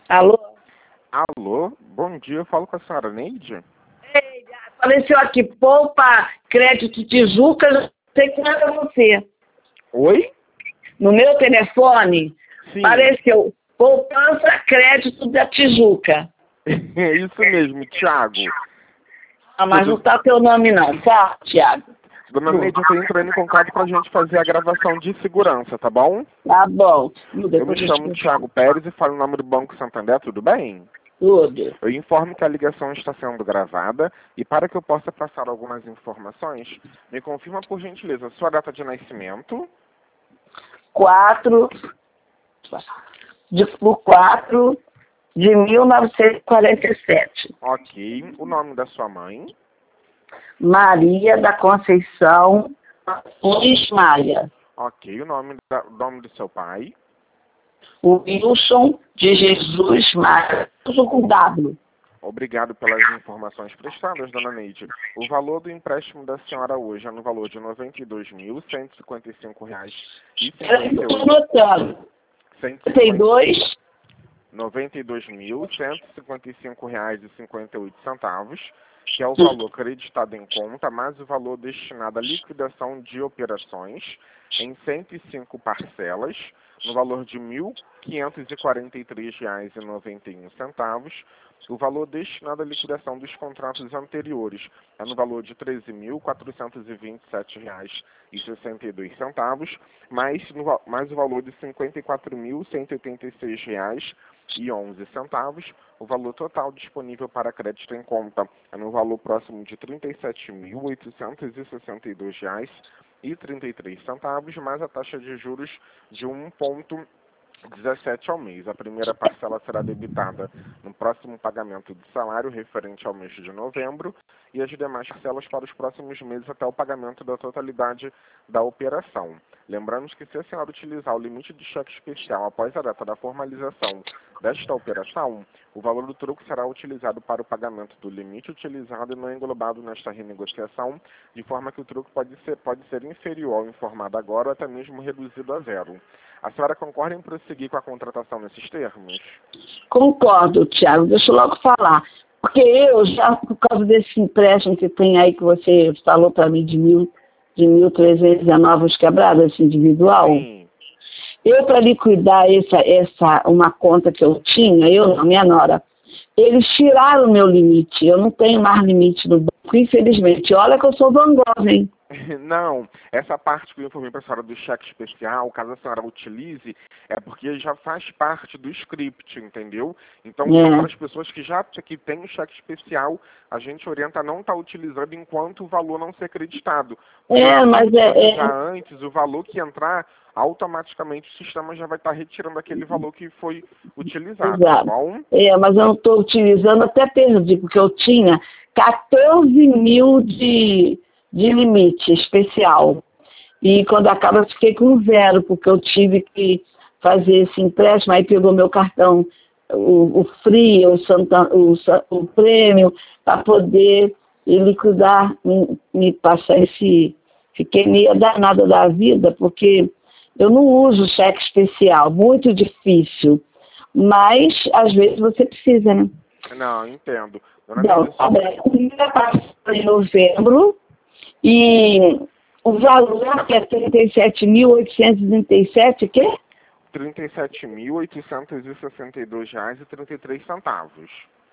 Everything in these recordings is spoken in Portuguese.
Alô? Alô, bom dia, eu falo com a senhora Neide? Ei, apareceu aqui, poupa crédito Tijuca, não sei quem era você. Oi? No meu telefone, Sim, apareceu poupança crédito da Tijuca. é isso mesmo, Thiago. Ah, mas não tá teu nome não, tá, Thiago? Dona Neide, eu tô entrando em contato pra gente fazer a gravação de segurança, tá bom? Tá bom. Eu me chamo Thiago Pérez e falo em nome do Banco Santander, tudo bem? Tudo. Eu informo que a ligação está sendo gravada e para que eu possa passar algumas informações, me confirma por gentileza sua data de nascimento, 4 por 4 de 1947. ok, o nome da sua mãe, Maria da Conceição Luiz Maia. ok, o nome do seu pai, O Wilson de Jesus Maia. Tudo com W. Obrigado pelas informações prestadas, dona Neide. O valor do empréstimo da senhora hoje é no valor de R$ 92.155,58. Peraí, eu estou anotando. 32. R$ 92.155,58, que é o valor creditado em conta, mais o valor destinado à liquidação de operações em 105 parcelas, no valor de R$ 1.543,91. O valor destinado à liquidação dos contratos anteriores é no valor de R$ 13.427,62, mais o valor de R$ 54.186,11. O valor total disponível para crédito em conta é no valor próximo de R$ 37.862,33, mais a taxa de juros de 1,17 ao mês. A primeira parcela será debitada no próximo pagamento do salário referente ao mês de novembro e as demais parcelas para os próximos meses até o pagamento da totalidade da operação. Lembramos que se a senhora utilizar o limite de cheque especial após a data da formalização desta operação, o valor do troco será utilizado para o pagamento do limite utilizado e não englobado nesta renegociação, de forma que o troco pode ser inferior ao informado agora ou até mesmo reduzido a zero. A senhora concorda em prosseguir com a contratação nesses termos? Concordo, Thiago. Deixa eu logo falar. Porque eu já, por causa desse empréstimo que tem aí, que você falou para mim de 1.319 quebradas, esse individual, Sim. eu, para liquidar uma conta que eu tinha, eu não, minha nora, eles tiraram o meu limite. Eu não tenho mais limite no banco, infelizmente. Olha que eu sou vangosa, hein? Não, essa parte que eu informei para a senhora do cheque especial, caso a senhora utilize, é porque já faz parte do script, entendeu? Então, para as pessoas que têm o cheque especial, a gente orienta a não estar utilizando enquanto o valor não ser creditado. Mas já antes, o valor que entrar, automaticamente o sistema já vai estar retirando aquele valor que foi utilizado, tá bom? Mas eu não estou utilizando, até perdi, porque eu tinha 14 mil de limite especial. E quando acaba, eu fiquei com zero, porque eu tive que fazer esse empréstimo, aí pegou meu cartão, o Free, o Prêmio, para poder liquidar, me passar esse... Fiquei meio danada da vida, porque eu não uso cheque especial, muito difícil. Mas, às vezes, você precisa, né? Não, entendo. Não, a primeira passou em novembro, e o valor que é 37.837, o quê? R$ 37.862,33.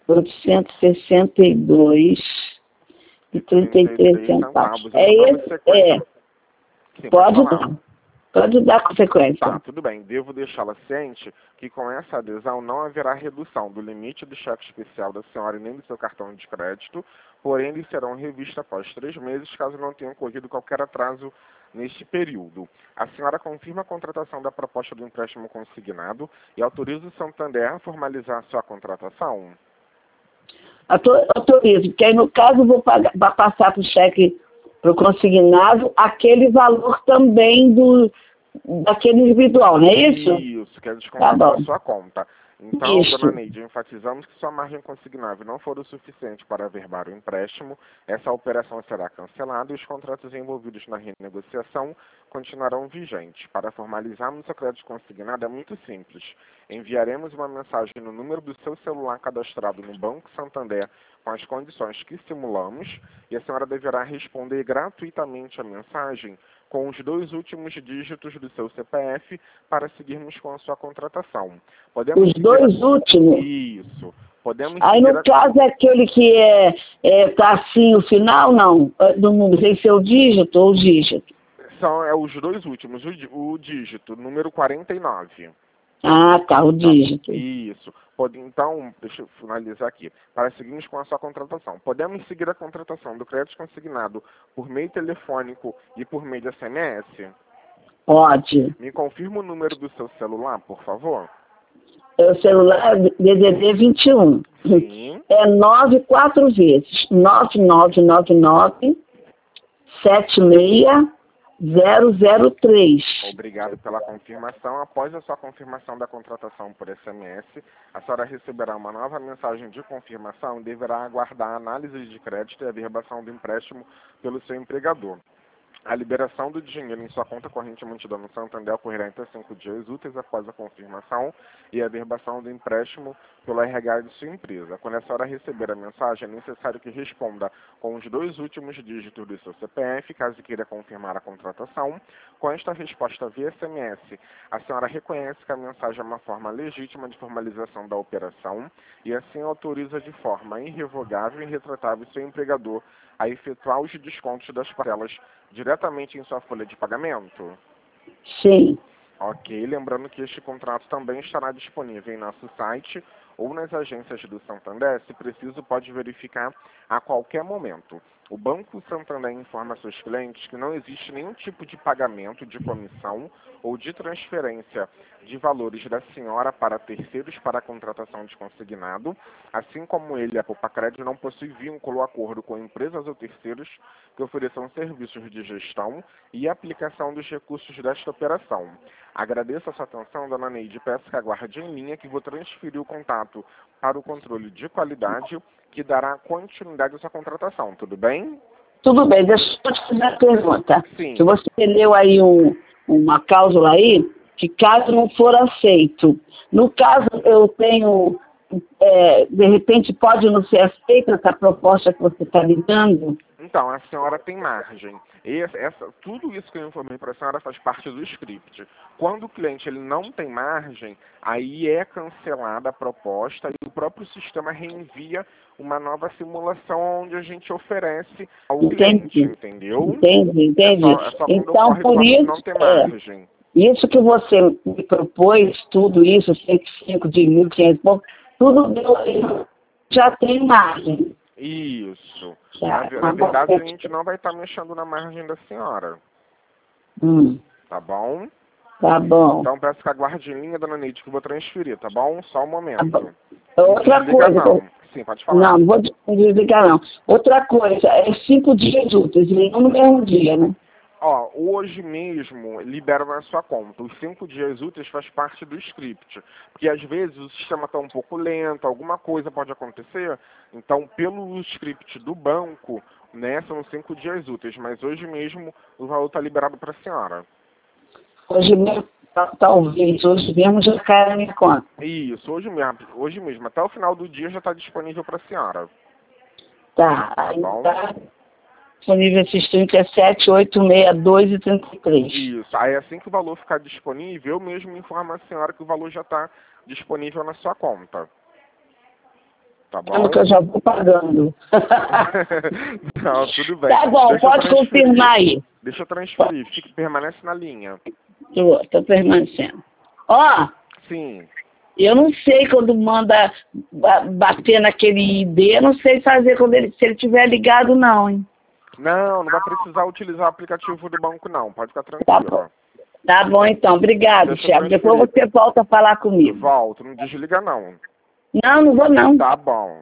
862,33 centavos. É esse? Sim, pode dar consequência. Tá, tudo bem. Devo deixá-la ciente que com essa adesão não haverá redução do limite do cheque especial da senhora e nem do seu cartão de crédito, porém eles serão revistos após 3 meses, caso não tenha ocorrido qualquer atraso neste período. A senhora confirma a contratação da proposta do empréstimo consignado e autoriza o Santander a formalizar a sua contratação? Autorizo, porque aí no caso eu vou passar para o cheque, para o consignado, aquele valor também daquele individual, não é isso? Isso, que é descontado da sua conta. Então, Isso. dona Neide, enfatizamos que sua margem consignável não for o suficiente para averbar o empréstimo, essa operação será cancelada e os contratos envolvidos na renegociação continuarão vigentes. Para formalizarmos o crédito consignado é muito simples. Enviaremos uma mensagem no número do seu celular cadastrado no Banco Santander com as condições que simulamos e a senhora deverá responder gratuitamente a mensagem com os 2 últimos dígitos do seu CPF para seguirmos com a sua contratação. Podemos Os 2 últimos? Isso. Podemos Aí, no caso, é aquele que tá assim, o final, não? Do número, sem ser o dígito ou o dígito? São os 2 últimos, o dígito, número 49. Ah, tá, o dígito. Isso. Então, deixa eu finalizar aqui. Para seguirmos com a sua contratação. Podemos seguir a contratação do crédito consignado por meio telefônico e por meio de SMS? Pode. Me confirma o número do seu celular, por favor. É o celular DDD 21. Sim. É 4 vezes. 9999 76003. Obrigado pela confirmação. Após a sua confirmação da contratação por SMS, a senhora receberá uma nova mensagem de confirmação e deverá aguardar a análise de crédito e a averbação do empréstimo pelo seu empregador. A liberação do dinheiro em sua conta corrente mantida no Santander ocorrerá em 5 dias úteis após a confirmação e a averbação do empréstimo pelo RH de sua empresa. Quando a senhora receber a mensagem, é necessário que responda com os 2 últimos dígitos do seu CPF, caso queira confirmar a contratação. Com esta resposta via SMS, a senhora reconhece que a mensagem é uma forma legítima de formalização da operação e assim autoriza de forma irrevogável e irretratável seu empregador a efetuar os descontos das parcelas diretamente em sua folha de pagamento? Sim. Ok, lembrando que este contrato também estará disponível em nosso site ou nas agências do Santander. Se preciso, pode verificar a qualquer momento. O Banco Santander informa a seus clientes que não existe nenhum tipo de pagamento de comissão ou de transferência de valores da senhora para terceiros para a contratação de consignado, assim como ele, a Poupa-Crédito, não possui vínculo ou acordo com empresas ou terceiros que ofereçam serviços de gestão e aplicação dos recursos desta operação. Agradeço a sua atenção, dona Neide, peço que aguarde em linha que vou transferir o contato para o controle de qualidade que dará continuidade à sua contratação, tudo bem? Tudo bem, deixa eu te fazer uma pergunta. Sim. Que você leu aí uma cláusula aí, que caso não for aceito, no caso eu tenho, de repente pode não ser aceita essa proposta que você está me dando? Então, a senhora tem margem. Tudo isso que eu informei para a senhora faz parte do script. Quando o cliente ele não tem margem, aí é cancelada a proposta e o próprio sistema reenvia uma nova simulação onde a gente oferece ao cliente, entendeu? Entendi. É só quando Então, ocorre por quando isso, não tem margem. isso que você me propôs, tudo isso, 105 de 1.500 e pouco, tudo já tem margem. Isso. Já. Na verdade, a gente não vai estar mexendo na margem da senhora. Tá bom? Tá bom. Então peço que aguarde em linha, dona Neide, que eu vou transferir, tá bom? Só um momento. Tá bom. Outra coisa. Não. Sim, pode falar. Não vou desligar não. Outra coisa, 5 dias úteis, não no mesmo dia, né? Ó, hoje mesmo libera na sua conta. Os 5 dias úteis faz parte do script. Porque às vezes o sistema está um pouco lento, alguma coisa pode acontecer. Então, pelo script do banco, né, são 5 dias úteis. Mas hoje mesmo o valor está liberado para a senhora. Hoje mesmo, talvez, hoje mesmo já cai na minha conta. Isso, hoje mesmo. Até o final do dia já está disponível para a senhora. Tá, Tá aí bom? tá disponível esses 37, 8, 6, 2 e 33. Isso. Aí assim que o valor ficar disponível, eu mesmo informo a senhora que o valor já está disponível na sua conta. Tá bom? Que eu já vou pagando. Não, tudo bem. Tá bom, pode confirmar aí. Deixa eu transferir. Permanece na linha. Tô permanecendo. Ó, Sim. eu não sei quando manda bater naquele ID, eu não sei fazer se ele tiver ligado não, hein? Não vai precisar utilizar o aplicativo do banco não. Pode ficar tranquilo. Tá bom então, obrigado, Thiago. Depois você volta a falar comigo. Volto, não desliga não. Não vou não. Tá bom.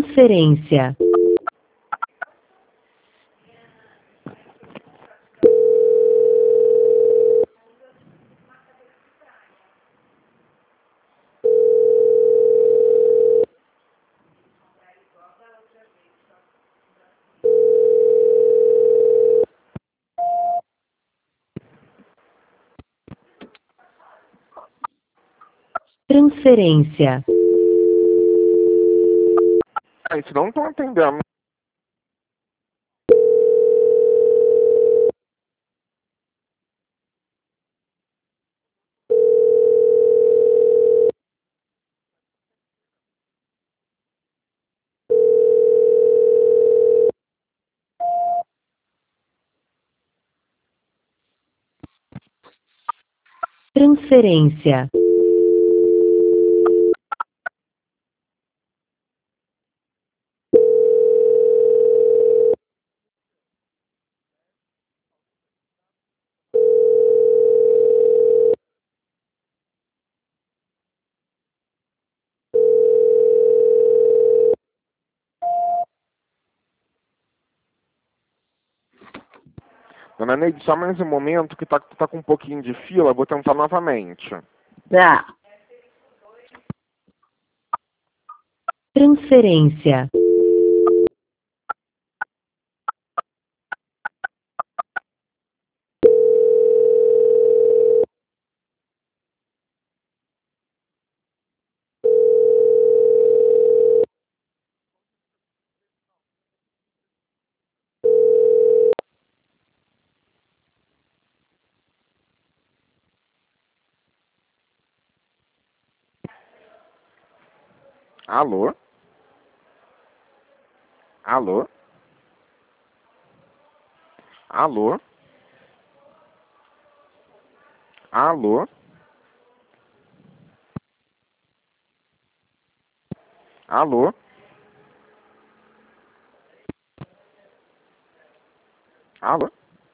Transferência. Transferência. Gente, não estão atendendo. Transferência. Dona Neide, só mais um momento que tá com um pouquinho de fila, vou tentar novamente. Tá. Transferência. Alô? Alô? Alô? Alô? Alô? Alô?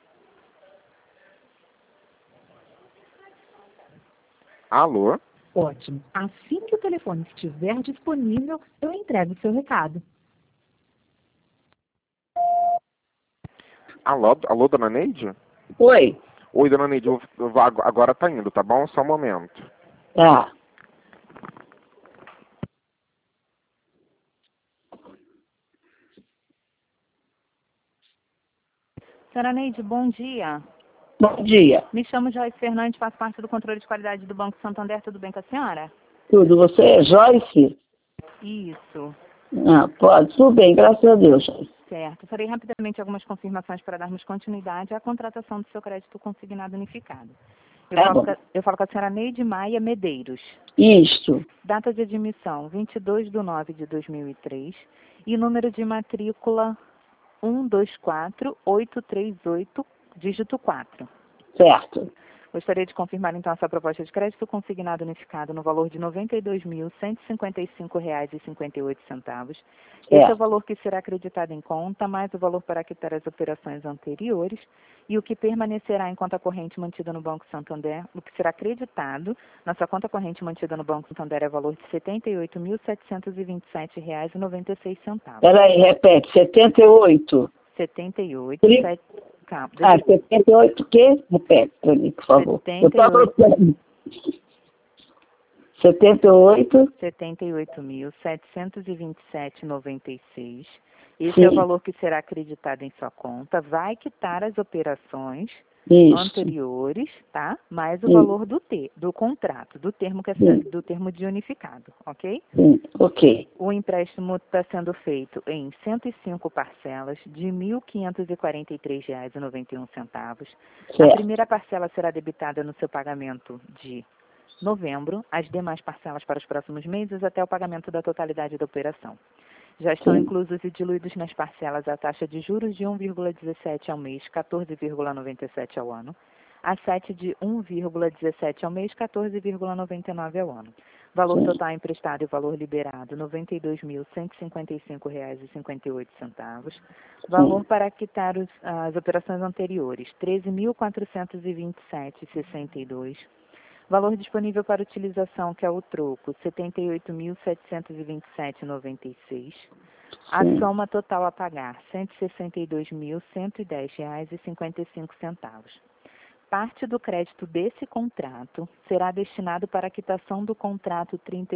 Alô? Ótimo. Assim que o telefone estiver disponível, eu entrego o seu recado. Alô, Dona Neide? Oi. Oi, Dona Neide, agora tá indo, tá bom? Só um momento. Tá. Senhora Neide, bom dia. Bom dia. Me chamo Joyce Fernandes, faço parte do controle de qualidade do Banco Santander. Tudo bem com a senhora? Tudo. Você é Joyce? Isso, Ah, pode. Tudo bem, graças a Deus, Joyce. certo. Farei rapidamente algumas confirmações para darmos continuidade à contratação do seu crédito consignado unificado. Tá bom. Eu falo com a senhora Neide Maia Medeiros. Isto. Data de admissão, 22/9/2003. E número de matrícula 124838, dígito 4. Certo. Gostaria de confirmar, então, a sua proposta de crédito consignado unificado no valor de R$ 92.155,58. Esse é o valor que será acreditado em conta, mais o valor para quitar as operações anteriores, e o que permanecerá em conta corrente mantida no Banco Santander, o que será acreditado na sua conta corrente mantida no Banco Santander é o valor de R$ 78.727,96. Peraí, repete. 78. 78, Tri- 7, calma, 78 o quê? Repete para mim, por favor. Eu estou 78. anotando. 78. 78.727,96. Esse Sim. é o valor que será acreditado em sua conta. Vai quitar as operações Isso. anteriores, tá? Mais o Sim. valor do contrato, do termo Sim. do termo de unificado, ok? Sim. Ok. O empréstimo está sendo feito em 105 parcelas de R$ 1.543,91. A Certo. primeira parcela será debitada no seu pagamento de novembro, as demais parcelas para os próximos meses até o pagamento da totalidade da operação. Já estão Sim. inclusos e diluídos nas parcelas a taxa de juros de 1,17 ao mês, 14,97 ao ano, a 7 de 1,17 ao mês, 14,99 ao ano. Valor Sim. total emprestado e valor liberado, R$ 92.155,58. Valor para quitar as operações anteriores, R$ 13.427,62. Valor disponível para utilização, que é o troco, R$ 78.727,96. A Sim. soma total a pagar, R$ 162.110,55. Parte do crédito desse contrato será destinado para a quitação do contrato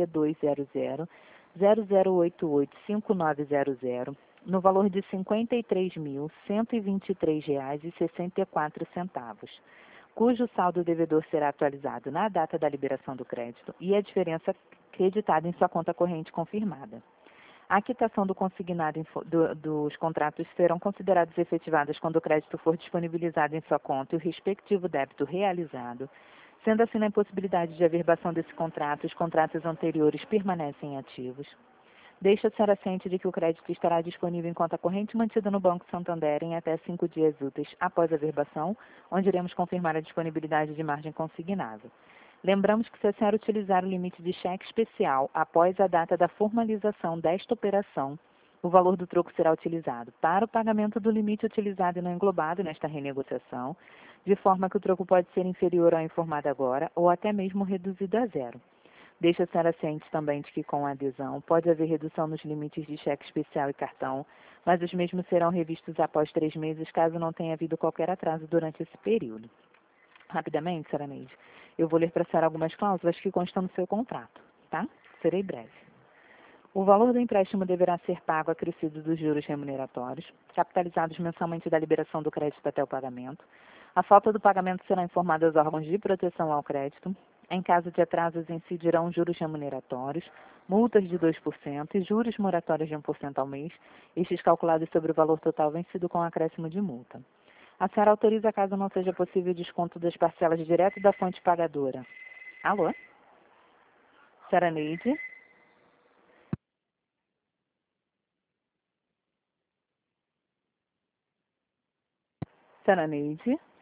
3200-0088-5900, no valor de R$ 53.123,64. cujo saldo devedor será atualizado na data da liberação do crédito e a diferença creditada em sua conta corrente confirmada. A quitação do consignado dos contratos serão consideradas efetivadas quando o crédito for disponibilizado em sua conta e o respectivo débito realizado. Sendo assim, na impossibilidade de averbação desse contrato, os contratos anteriores permanecem ativos. Deixa a senhora ciente de que o crédito estará disponível em conta corrente mantida no Banco Santander em até 5 dias úteis após a averbação, onde iremos confirmar a disponibilidade de margem consignável. Lembramos que se a senhora utilizar o limite de cheque especial após a data da formalização desta operação, o valor do troco será utilizado para o pagamento do limite utilizado e não englobado nesta renegociação, de forma que o troco pode ser inferior ao informado agora ou até mesmo reduzido a zero. Deixa a senhora ciente também de que com a adesão pode haver redução nos limites de cheque especial e cartão, mas os mesmos serão revistos após 3 meses caso não tenha havido qualquer atraso durante esse período. Rapidamente, senhora Neide, eu vou ler para a senhora algumas cláusulas que constam no seu contrato, tá? Serei breve. O valor do empréstimo deverá ser pago acrescido dos juros remuneratórios, capitalizados mensalmente da liberação do crédito até o pagamento. A falta do pagamento será informada aos órgãos de proteção ao crédito. Em caso de atrasos, incidirão juros remuneratórios, multas de 2% e juros moratórios de 1% ao mês, estes calculados sobre o valor total vencido com acréscimo de multa. A senhora autoriza, caso não seja possível, o desconto das parcelas direto da fonte pagadora. Alô? Senhora Neide? Senhora Neide?